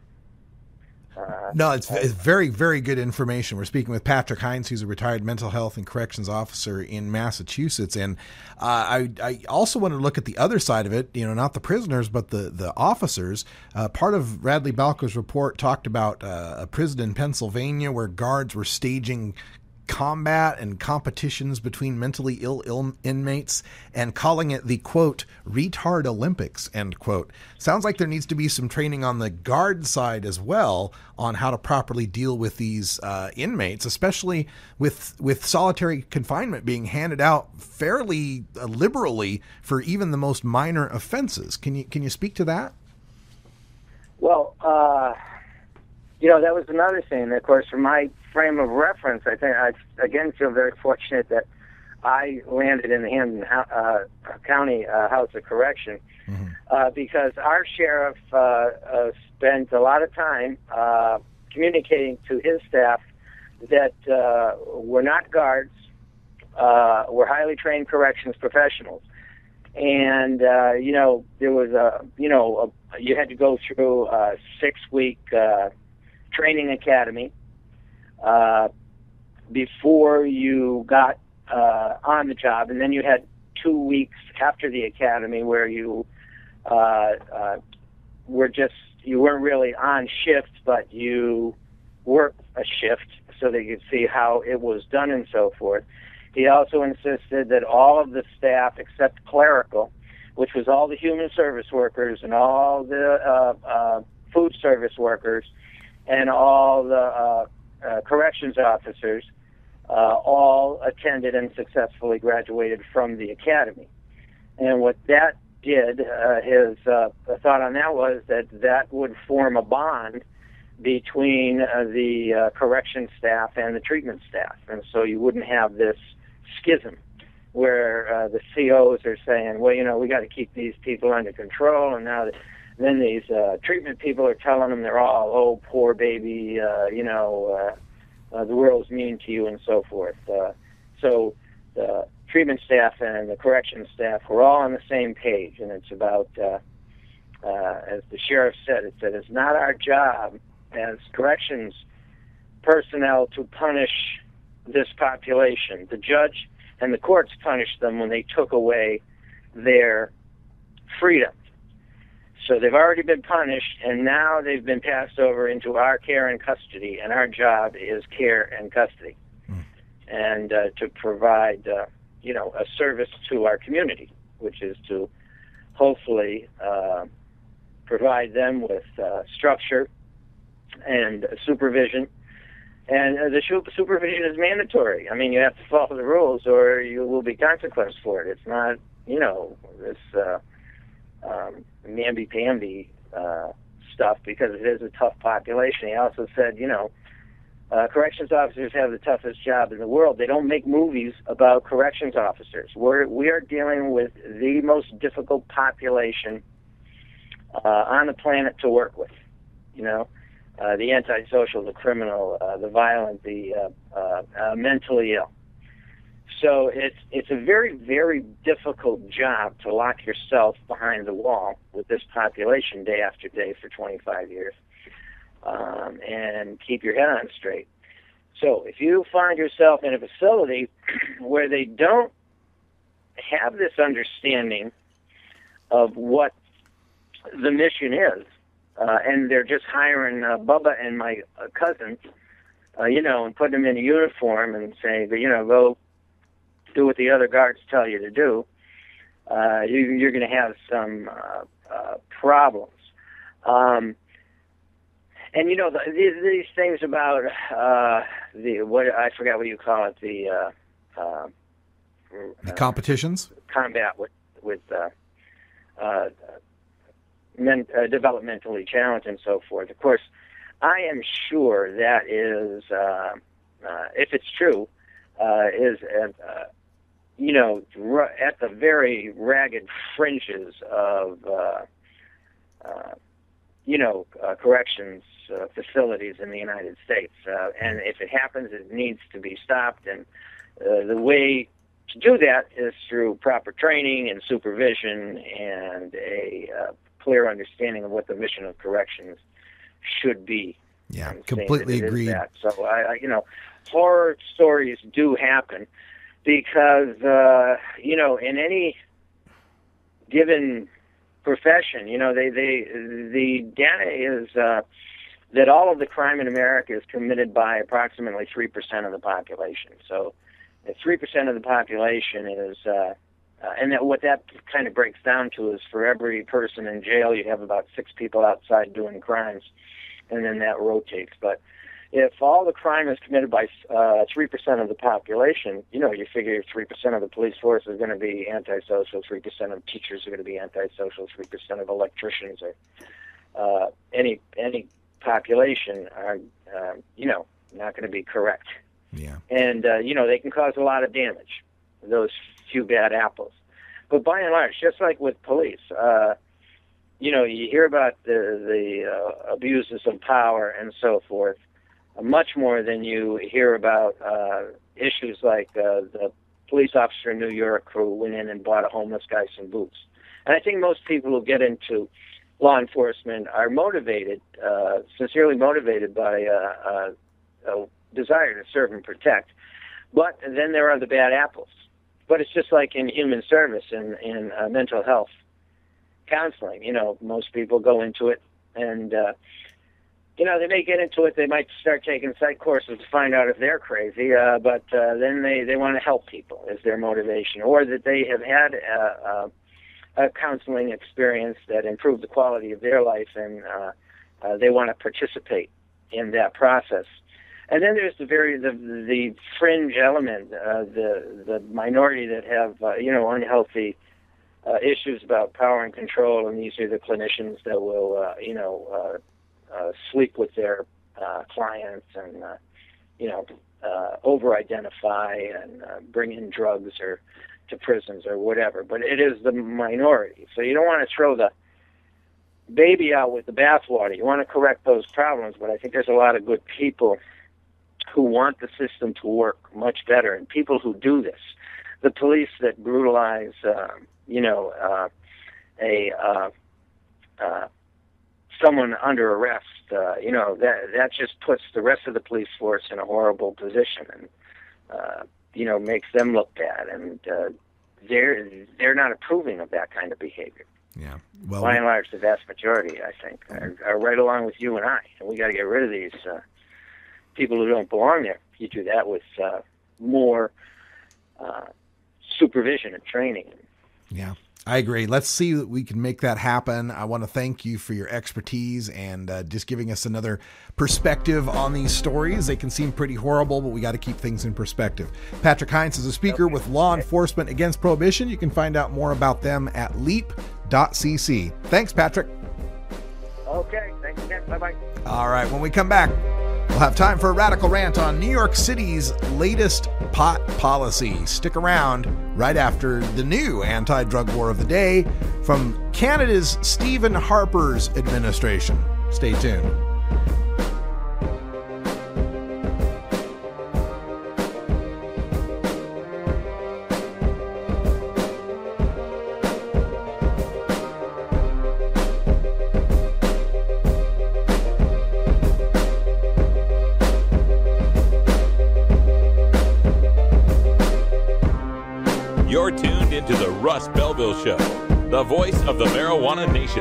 uh, no, it's, it's very, very good information. We're speaking with Patrick Hines, who's a retired mental health and corrections officer in Massachusetts. And uh, I, I also want to look at the other side of it, you know, not the prisoners, but the, the officers. Uh, part of Radley Balco's report talked about uh, a prison in Pennsylvania where guards were staging combat and competitions between mentally ill, ill inmates and calling it the, quote, retard Olympics, end quote. Sounds like there needs to be some training on the guard side as well on how to properly deal with these uh, inmates, especially with with solitary confinement being handed out fairly uh, liberally for even the most minor offenses. Can you can you speak to that? Well, uh, you know, that was another thing. Of course, from my frame of reference, I think I again feel very fortunate that I landed in the Hampden uh, County uh, House of Correction mm-hmm. uh, because our sheriff uh, uh, spent a lot of time uh, communicating to his staff that uh, we're not guards, uh, we're highly trained corrections professionals. And, uh, you know, there was a, you know, a, you had to go through a six-week uh, training academy uh, before you got uh, on the job. And then you had two weeks after the academy where you uh, uh, were just, you weren't really on shift, but you worked a shift so that you could see how it was done and so forth. He also insisted that all of the staff, except clerical, which was all the human service workers and all the uh, uh, food service workers and all the uh, uh, corrections officers, uh, all attended and successfully graduated from the academy. And what that did, uh, his uh, thought on that was that that would form a bond between uh, the uh, correction staff and the treatment staff. And so you wouldn't have this schism where uh, the C Os are saying, well, you know, we got to keep these people under control, and now the, then these uh, treatment people are telling them they're all, oh, poor baby, uh, you know, uh, uh, the world's mean to you and so forth. Uh, so the treatment staff and the correction staff were all on the same page, and it's about, uh, uh, as the sheriff said, it said it's not our job as corrections personnel to punish this population. The judge and the courts punished them when they took away their freedom. So they've already been punished, and now they've been passed over into our care and custody, and our job is care and custody, mm. and uh, to provide, uh, you know, a service to our community, which is to hopefully uh, provide them with uh, structure and uh, supervision. And uh, the supervision is mandatory. I mean, you have to follow the rules or you will be consequenced for it. It's not, you know, this uh, um, namby-pamby uh, stuff, because it is a tough population. He also said, you know, uh, corrections officers have the toughest job in the world. They don't make movies about corrections officers. We're, we are dealing with the most difficult population uh, on the planet to work with, you know. Uh, the antisocial, the criminal, uh, the violent, the uh, uh, uh, mentally ill. So it's it's a very, very difficult job to lock yourself behind the wall with this population day after day for twenty-five years um, and keep your head on straight. So if you find yourself in a facility where they don't have this understanding of what the mission is, Uh, and they're just hiring uh, Bubba and my uh, cousin, uh, you know, and putting them in a uniform and saying, you know, go do what the other guards tell you to do, uh, you, you're going to have some uh, uh, problems. Um, and, you know, the, these, these things about the, uh, the what I forgot what you call it, the... Uh, uh, the competitions? Uh, combat with... with uh, uh, Men, uh, developmentally challenged and so forth. Of course, I am sure that is, uh, uh, if it's true, uh, is, uh, uh, you know, r- at the very ragged fringes of, uh, uh, you know, uh, corrections uh, facilities in the United States. Uh, and if it happens, it needs to be stopped. And uh, the way to do that is through proper training and supervision and a uh, clear understanding of what the mission of corrections should be. Yeah, completely agreed. That. So, I, I, you know, horror stories do happen because, uh, you know, in any given profession, you know, they, they the data is uh, that all of the crime in America is committed by approximately three percent of the population. So, if three percent of the population is... Uh, Uh, and that what that kind of breaks down to is for every person in jail, you have about six people outside doing crimes, and then that rotates. But if all the crime is committed by uh, three percent of the population, you know, you figure three percent of the police force is going to be antisocial, three percent of teachers are going to be antisocial, three percent of electricians or uh, any any population are, uh, you know, not going to be correct. Yeah. And, uh, you know, they can cause a lot of damage. those few bad apples. But by and large, just like with police, uh, you know, you hear about the, the uh, abuses of power and so forth, uh, much more than you hear about uh, issues like uh, the police officer in New York who went in and bought a homeless guy some boots. And I think most people who get into law enforcement are motivated, uh, sincerely motivated by uh, uh, a desire to serve and protect. But then there are the bad apples. But it's just like in human service and in uh, mental health counseling. You know, most people go into it and, uh, you know, they may get into it. They might start taking psych courses to find out if they're crazy. Uh, but uh, then they, they want to help people is their motivation, or that they have had a, a, a counseling experience that improved the quality of their life, and uh, uh, they want to participate in that process. And then there's the very the the fringe element, uh, the the minority that have uh, you know unhealthy uh, issues about power and control, and these are the clinicians that will uh, you know uh, uh, sleep with their uh, clients and uh, you know uh, over-identify and uh, bring in drugs or to prisons or whatever. But it is the minority, so you don't want to throw the baby out with the bathwater. You want to correct those problems, but I think there's a lot of good people who want the system to work much better, and people who do this. The police that brutalize, uh, you know, uh, a uh, uh, someone under arrest, uh, you know, that that just puts the rest of the police force in a horrible position, and uh, you know, makes them look bad, and uh, they're they're not approving of that kind of behavior. Yeah, well, by and large, the vast majority, I think, are, are right along with you and I, and we got to get rid of these Uh, people who don't belong there. You do that with uh, more uh, supervision and training. Yeah, I agree. Let's see that we can make that happen. I want to thank you for your expertise and uh, just giving us another perspective on these stories. They can seem pretty horrible, but we got to keep things in perspective. Patrick Heinz is a speaker okay. with Law Enforcement Against Prohibition. You can find out more about them at leap dot c c. Thanks, Patrick. Okay, thanks again. Bye-bye. All right, when we come back, we'll have time for a radical rant on New York City's latest pot policy. Stick around right after the new anti-drug war of the day from Canada's Stephen Harper's administration. Stay tuned. You're tuned into the Russ Belville Show, the voice of the marijuana nation.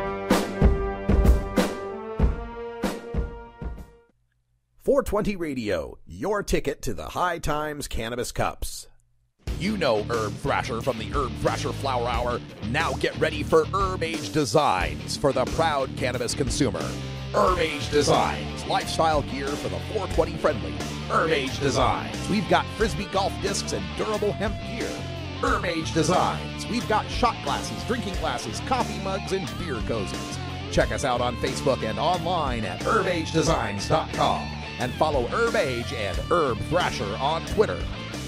four twenty Radio, your ticket to the High Times Cannabis Cups. You know Herb Thrasher from the Herb Thrasher Flower Hour. Now get ready for Herb Age Designs for the proud cannabis consumer. Herb Age Designs, lifestyle gear for the four twenty friendly. Herb Age Designs, we've got Frisbee golf discs and durable hemp gear. Herb Age Designs, we've got shot glasses, drinking glasses, coffee mugs, and beer cozies. Check us out on Facebook and online at herb age designs dot com. And follow Herb Age and Herb Thrasher on Twitter.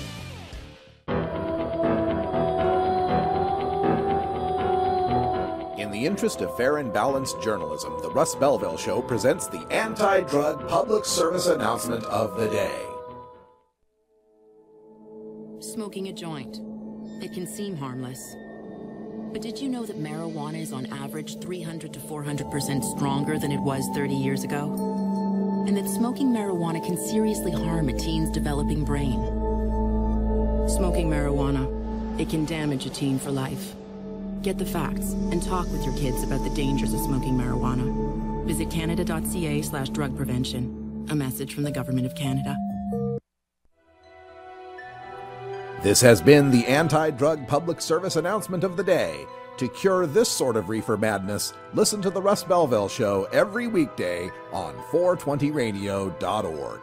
In the interest of fair and balanced journalism, the Russ Belville Show presents the anti-drug public service announcement of the day. Smoking a joint. It can seem harmless. But did you know that marijuana is on average three hundred to four hundred percent stronger than it was thirty years ago? And that smoking marijuana can seriously harm a teen's developing brain. Smoking marijuana, it can damage a teen for life. Get the facts and talk with your kids about the dangers of smoking marijuana. Visit canada.ca slash drug prevention. A message from the Government of Canada. This has been the anti-drug public service announcement of the day. To cure this sort of reefer madness, listen to the Russ Belville Show every weekday on four twenty radio dot org.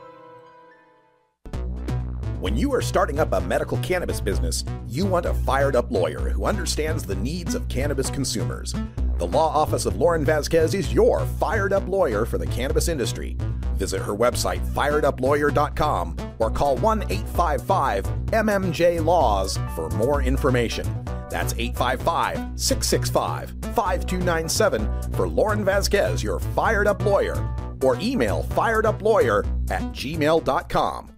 When you are starting up a medical cannabis business, you want a fired-up lawyer who understands the needs of cannabis consumers. The law office of Lauren Vasquez is your fired-up lawyer for the cannabis industry. Visit her website, fired up lawyer dot com, or call one eight five five M M J Laws for more information. That's eight five five, six six five, five two nine seven for Lauren Vasquez, your fired up lawyer, or email fireduplawyer at gmail dot com.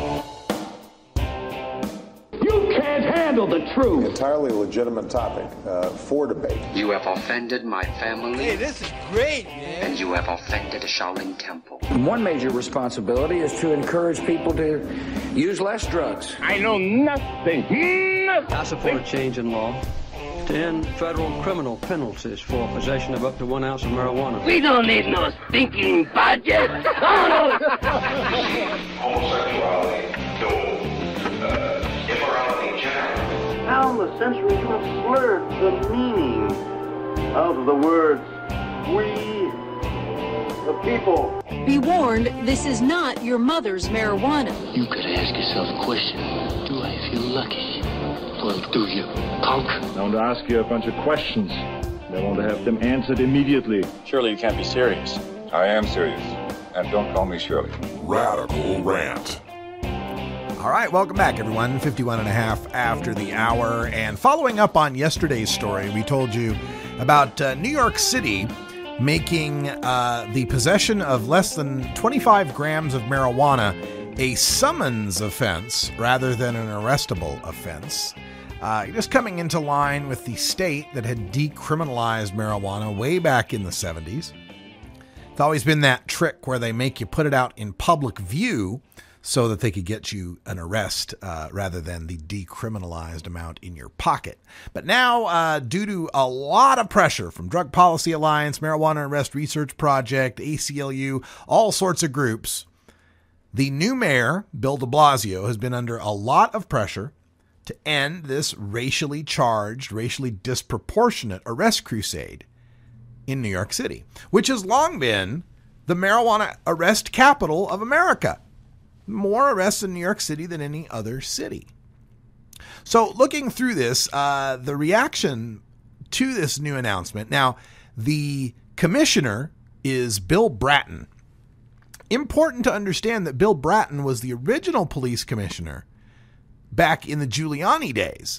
You can't handle the truth. Entirely legitimate topic uh, for debate. You have offended my family. Hey, this is great, man. And you have offended the Shaolin Temple. One major responsibility is to encourage people to use less drugs. I know nothing. nothing. I support a change in law to end federal criminal penalties for possession of up to one ounce of marijuana. We don't need no stinking budget. Homosexuality, no. Uh, immorality general. How in the century you have slurred the meaning of the words we, the people. Be warned, this is not your mother's marijuana. You could ask yourself a question. Do I feel lucky? Well, do you, punk? I want to ask you a bunch of questions. I want to have them answered immediately. Surely you can't be serious. I am serious. And don't call me Shirley. Radical Rant. All right, welcome back, everyone. fifty-one and a half after the hour. And following up on yesterday's story, we told you about uh, New York City making uh, the possession of less than twenty-five grams of marijuana a summons offense rather than an arrestable offense. Uh, just coming into line with the state that had decriminalized marijuana way back in the seventies. It's always been that trick where they make you put it out in public view so that they could get you an arrest uh, rather than the decriminalized amount in your pocket. But now, uh, due to a lot of pressure from Drug Policy Alliance, Marijuana Arrest Research Project, A C L U, all sorts of groups, the new mayor, Bill de Blasio, has been under a lot of pressure to end this racially charged, racially disproportionate arrest crusade in New York City, which has long been the marijuana arrest capital of America. More arrests in New York City than any other city. So looking through this, uh, the reaction to this new announcement. Now, the commissioner is Bill Bratton. Important to understand that Bill Bratton was the original police commissioner back in the Giuliani days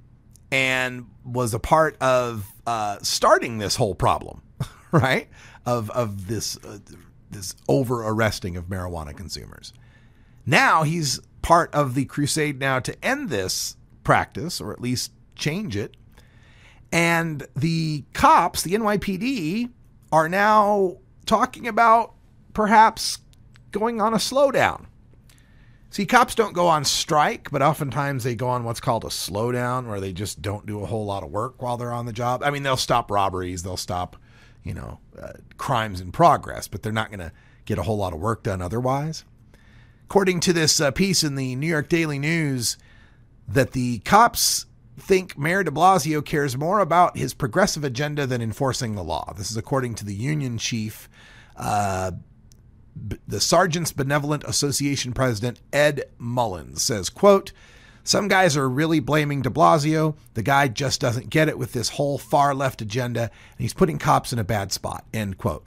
and was a part of uh, starting this whole problem, right? Of of this uh, this over arresting of marijuana consumers. Now he's part of the crusade now to end this practice, or at least change it. And the cops, the N Y P D, are now talking about perhaps going on a slowdown. See, cops don't go on strike, but oftentimes they go on what's called a slowdown, where they just don't do a whole lot of work while they're on the job. I mean, they'll stop robberies, they'll stop, you know, uh, crimes in progress, but they're not going to get a whole lot of work done otherwise. According to this uh, piece in the New York Daily News, that the cops think Mayor de Blasio cares more about his progressive agenda than enforcing the law. This is according to the union chief, uh, b- the Sergeants Benevolent Association president, Ed Mullins, says, quote, "Some guys are really blaming de Blasio. The guy just doesn't get it with this whole far left agenda, and he's putting cops in a bad spot," end quote.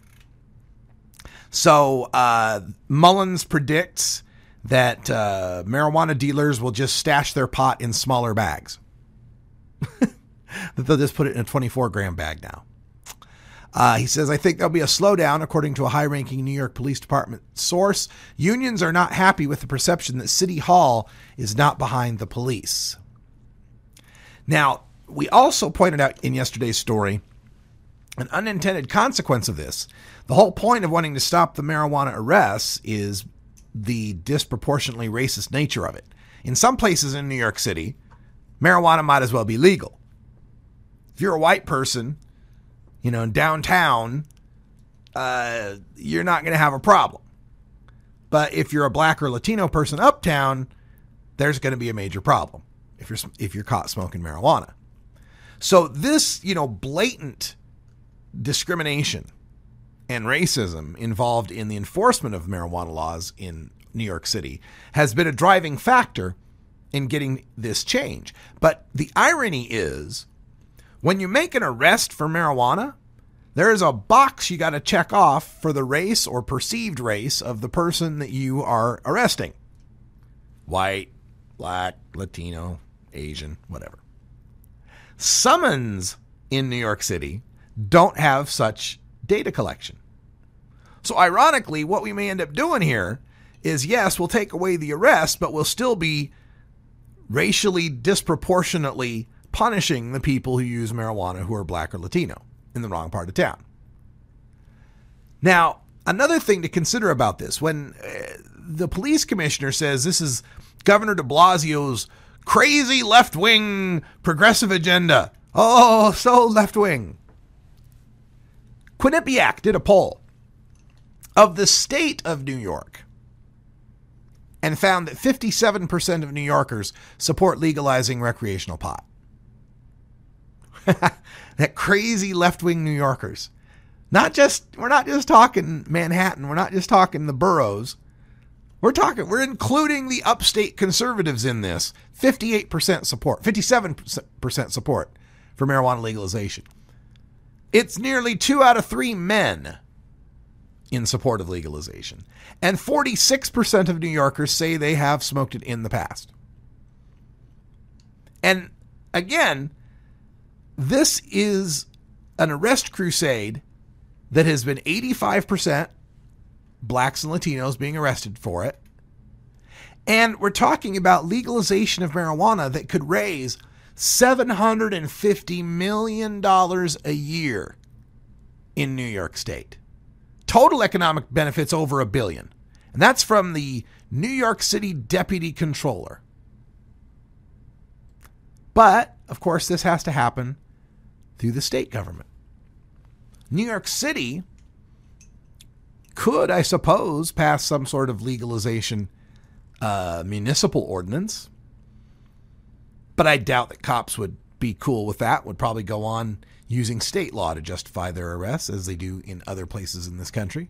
So uh, Mullins predicts that uh, marijuana dealers will just stash their pot in smaller bags. That they'll just put it in a twenty-four gram bag now. Uh, he says, "I think there'll be a slowdown, according to a high-ranking New York Police Department source. Unions are not happy with the perception that City Hall is not behind the police." Now, we also pointed out in yesterday's story an unintended consequence of this. The whole point of wanting to stop the marijuana arrests is the disproportionately racist nature of it. In some places in New York City, marijuana might as well be legal. If you're a white person, you know, in downtown, uh, you're not going to have a problem. But if you're a black or Latino person uptown, there's going to be a major problem if you're if you're caught smoking marijuana. So this, you know, blatant discrimination and racism involved in the enforcement of marijuana laws in New York City has been a driving factor in getting this change. But the irony is, when you make an arrest for marijuana, there is a box you got to check off for the race or perceived race of the person that you are arresting. white, black, Latino, Asian, whatever. Summons in New York City don't have such data collection. So ironically, what we may end up doing here is, yes, we'll take away the arrest, but we'll still be racially disproportionately punishing the people who use marijuana who are black or Latino in the wrong part of town. Now, another thing to consider about this, when uh, the police commissioner says this is Governor de Blasio's crazy left-wing progressive agenda. Oh, so left-wing. Quinnipiac did a poll of the state of New York and found that fifty-seven percent of New Yorkers support legalizing recreational pot. That crazy left-wing New Yorkers. Not just, we're not just talking Manhattan. We're not just talking the boroughs. We're talking, we're including the upstate conservatives in this. fifty-eight percent support, fifty-seven percent support for marijuana legalization. It's nearly two out of three men in support of legalization. And forty-six percent of New Yorkers say they have smoked it in the past. And again, this is an arrest crusade that has been eighty-five percent blacks and Latinos being arrested for it. And we're talking about legalization of marijuana that could raise seven hundred fifty million dollars a year in New York State. Total economic benefits over a billion. And that's from the New York City Deputy Controller. But, of course, this has to happen through the state government. New York City could, I suppose, pass some sort of legalization uh, municipal ordinance. But I doubt that cops would be cool with that, would probably go on using state law to justify their arrests, as they do in other places in this country.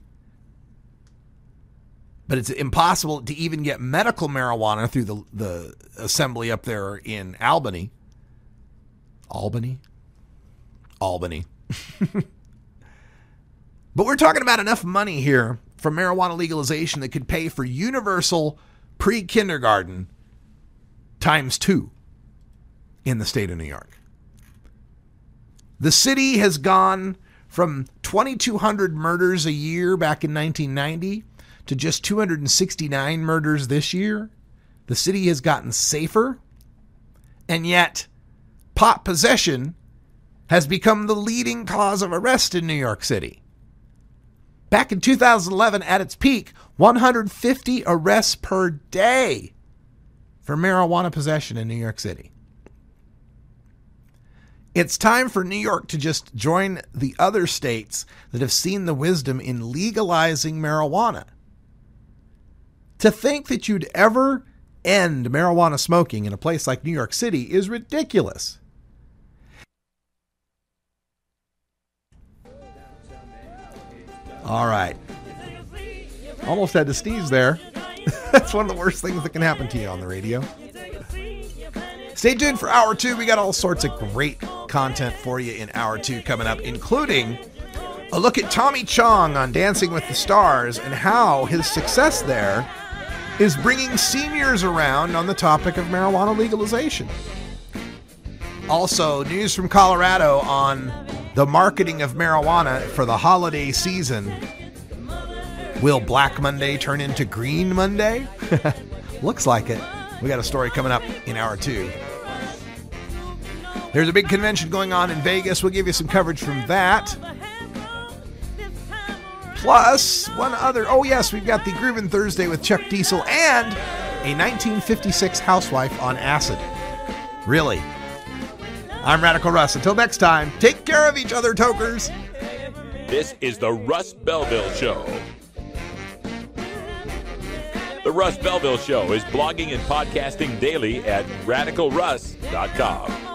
But it's impossible to even get medical marijuana through the, the assembly up there in Albany. Albany? Albany. But we're talking about enough money here for marijuana legalization that could pay for universal pre-kindergarten times two in the state of New York. The city has gone from twenty-two hundred murders a year back in nineteen ninety to just two hundred sixty-nine murders this year. The city has gotten safer, and yet pot possession has become the leading cause of arrest in New York City. Back in two thousand eleven, at its peak, one hundred fifty arrests per day for marijuana possession in New York City. It's time for New York to just join the other states that have seen the wisdom in legalizing marijuana. To think that you'd ever end marijuana smoking in a place like New York City is ridiculous. All right. Almost had to sneeze there. That's one of the worst things that can happen to you on the radio. Stay tuned for hour two. We got all sorts of great content for you in hour two coming up, including a look at Tommy Chong on Dancing with the Stars and how his success there is bringing seniors around on the topic of marijuana legalization. Also, news from Colorado on the marketing of marijuana for the holiday season. Will Black Monday turn into Green Monday? Looks like it. We got a story coming up in hour two. There's a big convention going on in Vegas. We'll give you some coverage from that. Plus, one other. Oh, yes, we've got the Groovin' Thursday with Chuck Diesel and a nineteen fifty-six housewife on acid. Really? I'm Radical Russ. Until next time, take care of each other, tokers. This is the Russ Belville Show. The Russ Belville Show is blogging and podcasting daily at radical russ dot com.